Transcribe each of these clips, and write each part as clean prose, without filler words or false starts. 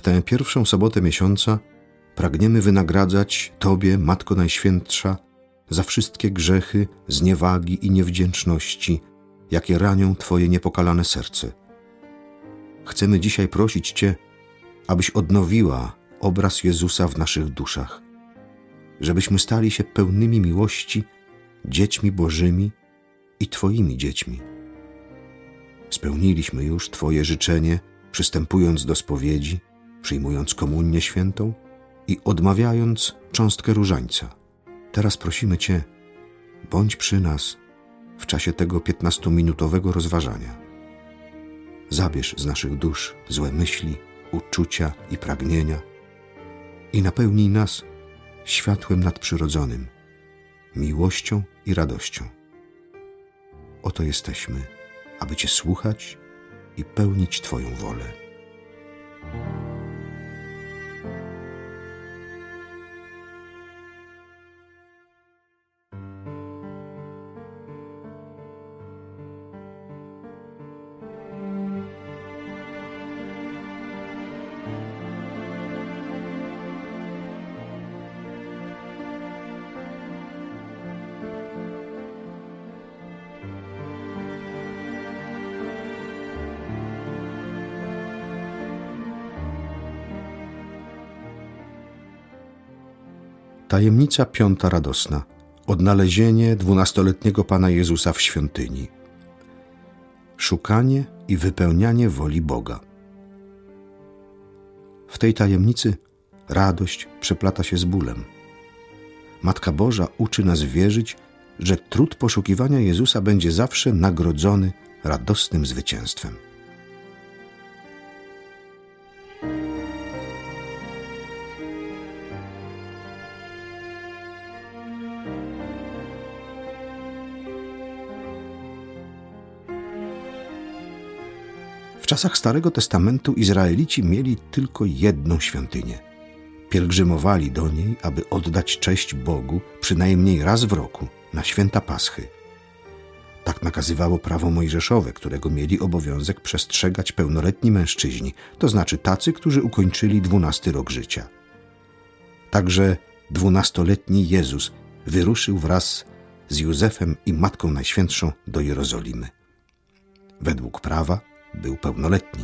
tę pierwszą sobotę miesiąca pragniemy wynagradzać Tobie, Matko Najświętsza, za wszystkie grzechy, zniewagi i niewdzięczności, jakie ranią Twoje niepokalane serce. Chcemy dzisiaj prosić Cię, abyś odnowiła obraz Jezusa w naszych duszach, żebyśmy stali się pełnymi miłości dziećmi Bożymi i Twoimi dziećmi. Spełniliśmy już Twoje życzenie, przystępując do spowiedzi, przyjmując komunię świętą i odmawiając cząstkę różańca. Teraz prosimy Cię, bądź przy nas w czasie tego 15-minutowego rozważania. Zabierz z naszych dusz złe myśli, uczucia i pragnienia i napełnij nas światłem nadprzyrodzonym, miłością i radością. Oto jesteśmy, aby Cię słuchać i pełnić Twoją wolę. Tajemnica piąta radosna. Odnalezienie 12-letniego Pana Jezusa w świątyni. Szukanie i wypełnianie woli Boga. W tej tajemnicy radość przeplata się z bólem. Matka Boża uczy nas wierzyć, że trud poszukiwania Jezusa będzie zawsze nagrodzony radosnym zwycięstwem. W czasach Starego Testamentu Izraelici mieli tylko jedną świątynię. Pielgrzymowali do niej, aby oddać cześć Bogu przynajmniej raz w roku, na święta Paschy. Tak nakazywało prawo mojżeszowe, którego mieli obowiązek przestrzegać pełnoletni mężczyźni, to znaczy tacy, którzy ukończyli 12 rok życia. Także 12-letni Jezus wyruszył wraz z Józefem i Matką Najświętszą do Jerozolimy. Według prawa był pełnoletni.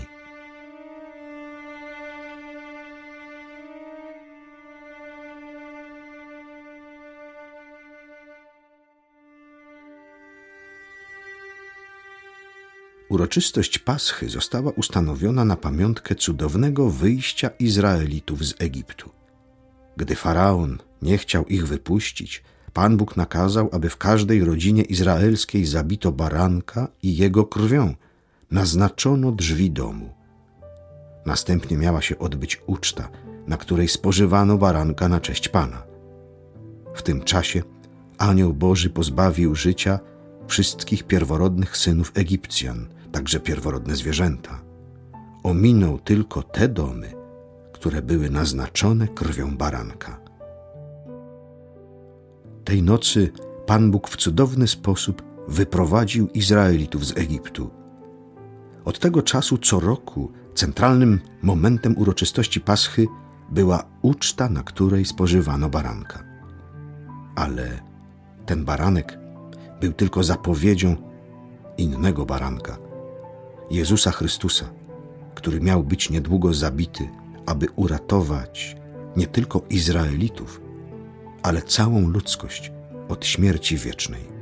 Uroczystość Paschy została ustanowiona na pamiątkę cudownego wyjścia Izraelitów z Egiptu. Gdy Faraon nie chciał ich wypuścić, Pan Bóg nakazał, aby w każdej rodzinie izraelskiej zabito baranka i jego krwią naznaczono drzwi domu. Następnie miała się odbyć uczta, na której spożywano baranka na cześć Pana. W tym czasie Anioł Boży pozbawił życia wszystkich pierworodnych synów Egipcjan, także pierworodne zwierzęta. Ominął tylko te domy, które były naznaczone krwią baranka. Tej nocy Pan Bóg w cudowny sposób wyprowadził Izraelitów z Egiptu. Od tego czasu co roku centralnym momentem uroczystości Paschy była uczta, na której spożywano baranka. Ale ten baranek był tylko zapowiedzią innego baranka, Jezusa Chrystusa, który miał być niedługo zabity, aby uratować nie tylko Izraelitów, ale całą ludzkość od śmierci wiecznej.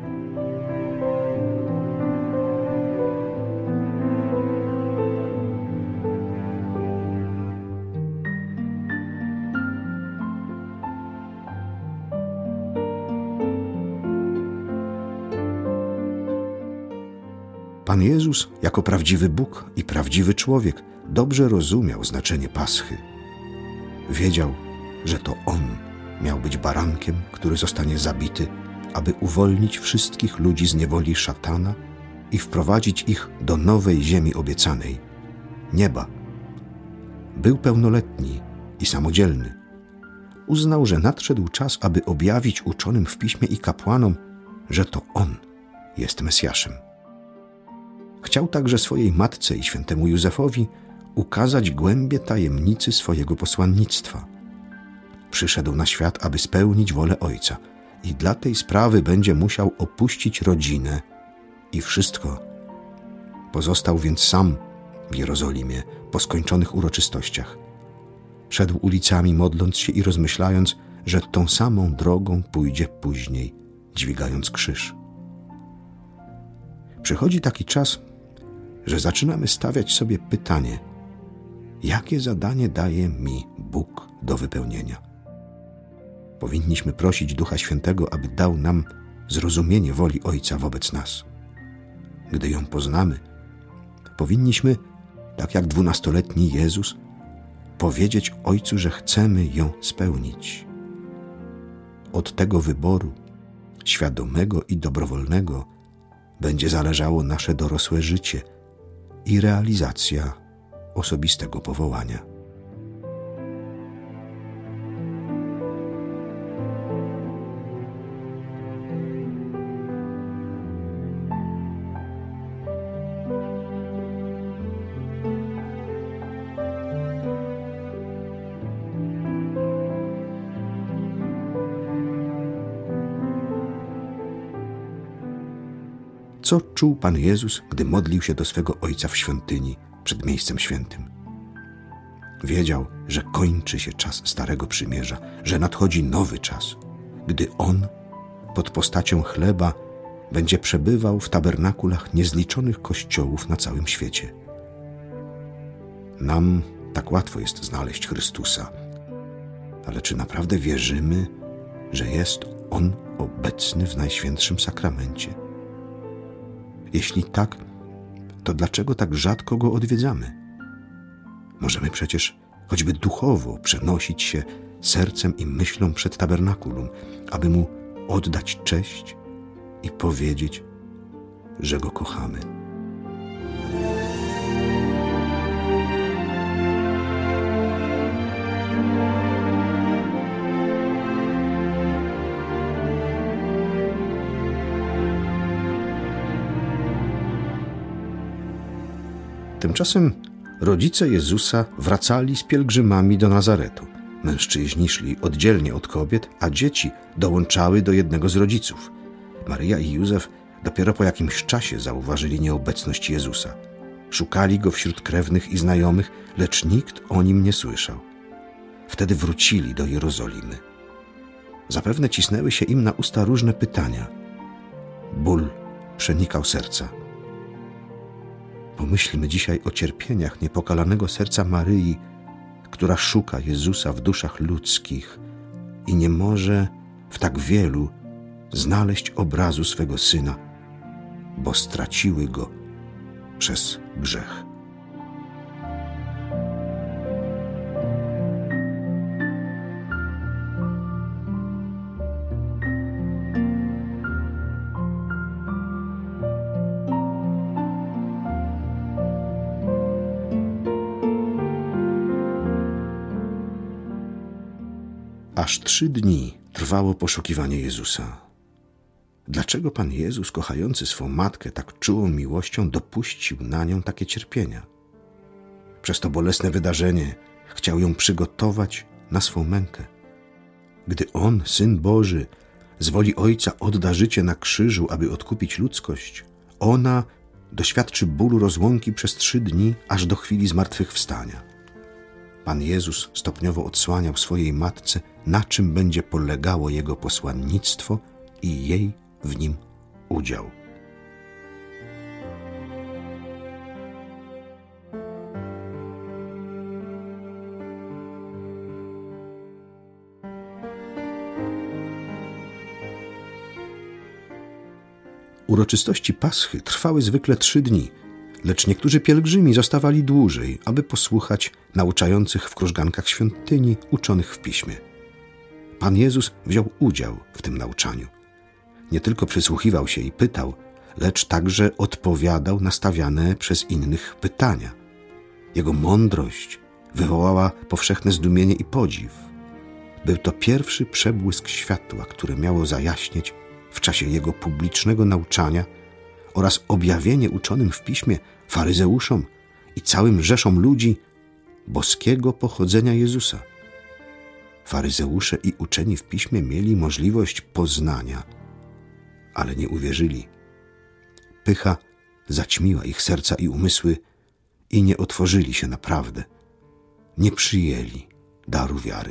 Pan Jezus, jako prawdziwy Bóg i prawdziwy człowiek, dobrze rozumiał znaczenie Paschy. Wiedział, że to On miał być barankiem, który zostanie zabity, aby uwolnić wszystkich ludzi z niewoli szatana i wprowadzić ich do nowej ziemi obiecanej, nieba. Był pełnoletni i samodzielny. Uznał, że nadszedł czas, aby objawić uczonym w Piśmie i kapłanom, że to On jest Mesjaszem. Chciał także swojej matce i świętemu Józefowi ukazać głębie tajemnicy swojego posłannictwa. Przyszedł na świat, aby spełnić wolę Ojca i dla tej sprawy będzie musiał opuścić rodzinę i wszystko. Pozostał więc sam w Jerozolimie po skończonych uroczystościach. Szedł ulicami, modląc się i rozmyślając, że tą samą drogą pójdzie później, dźwigając krzyż. Przychodzi taki czas, że zaczynamy stawiać sobie pytanie, jakie zadanie daje mi Bóg do wypełnienia. Powinniśmy prosić Ducha Świętego, aby dał nam zrozumienie woli Ojca wobec nas. Gdy ją poznamy, powinniśmy, tak jak 12-letni Jezus, powiedzieć Ojcu, że chcemy ją spełnić. Od tego wyboru, świadomego i dobrowolnego, będzie zależało nasze dorosłe życie i realizacja osobistego powołania. Co czuł Pan Jezus, gdy modlił się do swego Ojca w świątyni przed miejscem świętym? Wiedział, że kończy się czas Starego Przymierza, że nadchodzi nowy czas, gdy On pod postacią chleba będzie przebywał w tabernakulach niezliczonych kościołów na całym świecie. Nam tak łatwo jest znaleźć Chrystusa, ale czy naprawdę wierzymy, że jest On obecny w Najświętszym Sakramencie? Jeśli tak, to dlaczego tak rzadko Go odwiedzamy? Możemy przecież choćby duchowo przenosić się sercem i myślą przed tabernakulum, aby Mu oddać cześć i powiedzieć, że Go kochamy. Tymczasem rodzice Jezusa wracali z pielgrzymami do Nazaretu. Mężczyźni szli oddzielnie od kobiet, a dzieci dołączały do jednego z rodziców. Maryja i Józef dopiero po jakimś czasie zauważyli nieobecność Jezusa. Szukali Go wśród krewnych i znajomych, lecz nikt o Nim nie słyszał. Wtedy wrócili do Jerozolimy. Zapewne cisnęły się im na usta różne pytania. Ból przenikał serca. Pomyślmy dzisiaj o cierpieniach niepokalanego serca Maryi, która szuka Jezusa w duszach ludzkich i nie może w tak wielu znaleźć obrazu swego Syna, bo straciły Go przez grzech. Aż 3 dni trwało poszukiwanie Jezusa. Dlaczego Pan Jezus, kochający swą matkę tak czułą miłością, dopuścił na nią takie cierpienia? Przez to bolesne wydarzenie chciał ją przygotować na swą mękę. Gdy On, Syn Boży, z woli Ojca odda życie na krzyżu, aby odkupić ludzkość, ona doświadczy bólu rozłąki przez 3 dni, aż do chwili zmartwychwstania. Pan Jezus stopniowo odsłaniał swojej matce, na czym będzie polegało Jego posłannictwo i jej w nim udział. Uroczystości Paschy trwały zwykle 3 dni, lecz niektórzy pielgrzymi zostawali dłużej, aby posłuchać nauczających w krużgankach świątyni uczonych w Piśmie. Pan Jezus wziął udział w tym nauczaniu. Nie tylko przysłuchiwał się i pytał, lecz także odpowiadał na stawiane przez innych pytania. Jego mądrość wywołała powszechne zdumienie i podziw. Był to pierwszy przebłysk światła, które miało zajaśnieć w czasie Jego publicznego nauczania oraz objawienie uczonym w Piśmie, faryzeuszom i całym rzeszom ludzi boskiego pochodzenia Jezusa. Faryzeusze i uczeni w piśmie mieli możliwość poznania, ale nie uwierzyli. Pycha zaćmiła ich serca i umysły i nie otworzyli się na prawdę. Nie przyjęli daru wiary.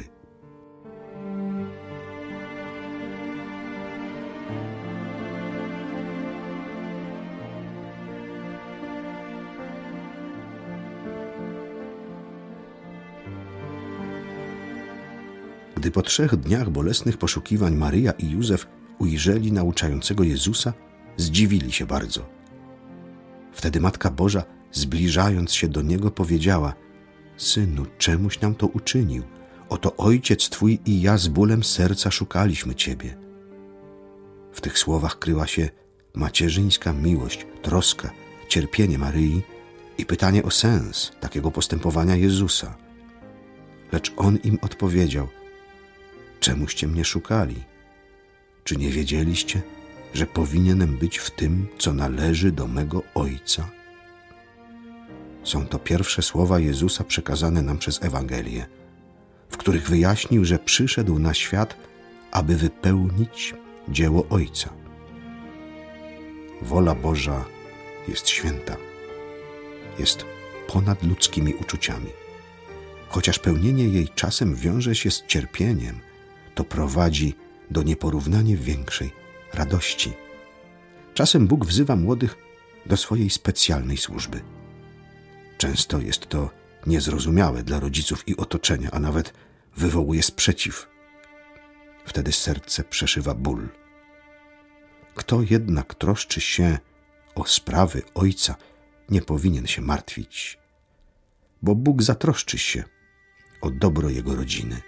Gdy po 3 dniach bolesnych poszukiwań Maryja i Józef ujrzeli nauczającego Jezusa, zdziwili się bardzo. Wtedy Matka Boża, zbliżając się do Niego, powiedziała: Synu, czemuś nam to uczynił? Oto ojciec Twój i ja z bólem serca szukaliśmy Ciebie. W tych słowach kryła się macierzyńska miłość, troska, cierpienie Maryi i pytanie o sens takiego postępowania Jezusa. Lecz On im odpowiedział: Czemuście mnie szukali? Czy nie wiedzieliście, że powinienem być w tym, co należy do mego Ojca? Są to pierwsze słowa Jezusa przekazane nam przez Ewangelię, w których wyjaśnił, że przyszedł na świat, aby wypełnić dzieło Ojca. Wola Boża jest święta, jest ponad ludzkimi uczuciami. Chociaż pełnienie jej czasem wiąże się z cierpieniem, to prowadzi do nieporównanie większej radości. Czasem Bóg wzywa młodych do swojej specjalnej służby. Często jest to niezrozumiałe dla rodziców i otoczenia, a nawet wywołuje sprzeciw. Wtedy serce przeszywa ból. Kto jednak troszczy się o sprawy Ojca, nie powinien się martwić, bo Bóg zatroszczy się o dobro Jego rodziny.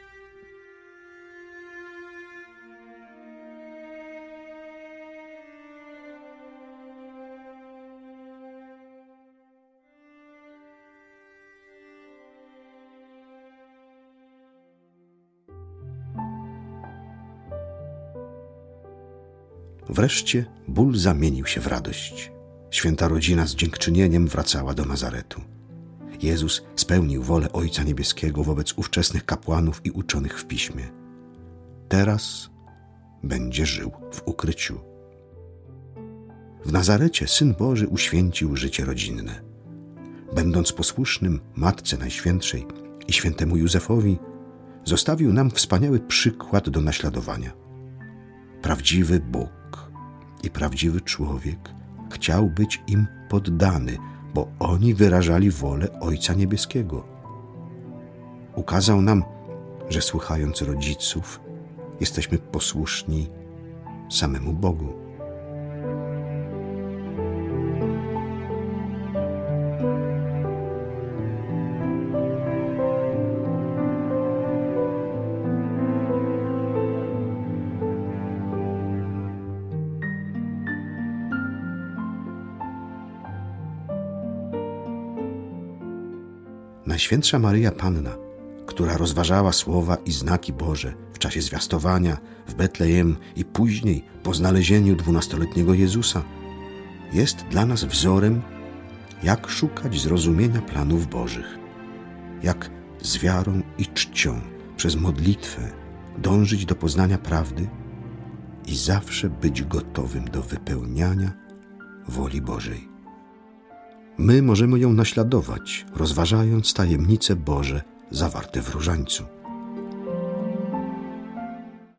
Wreszcie ból zamienił się w radość. Święta rodzina z dziękczynieniem wracała do Nazaretu. Jezus spełnił wolę Ojca Niebieskiego wobec ówczesnych kapłanów i uczonych w Piśmie. Teraz będzie żył w ukryciu. W Nazarecie Syn Boży uświęcił życie rodzinne. Będąc posłusznym Matce Najświętszej i świętemu Józefowi, zostawił nam wspaniały przykład do naśladowania. Prawdziwy Bóg i prawdziwy człowiek chciał być im poddany, bo oni wyrażali wolę Ojca Niebieskiego. Ukazał nam, że słuchając rodziców, jesteśmy posłuszni samemu Bogu. Najświętsza Maryja Panna, która rozważała słowa i znaki Boże w czasie zwiastowania w Betlejem i później po znalezieniu 12-letniego Jezusa, jest dla nas wzorem, jak szukać zrozumienia planów Bożych, jak z wiarą i czcią przez modlitwę dążyć do poznania prawdy i zawsze być gotowym do wypełniania woli Bożej. My możemy ją naśladować, rozważając tajemnice Boże zawarte w różańcu.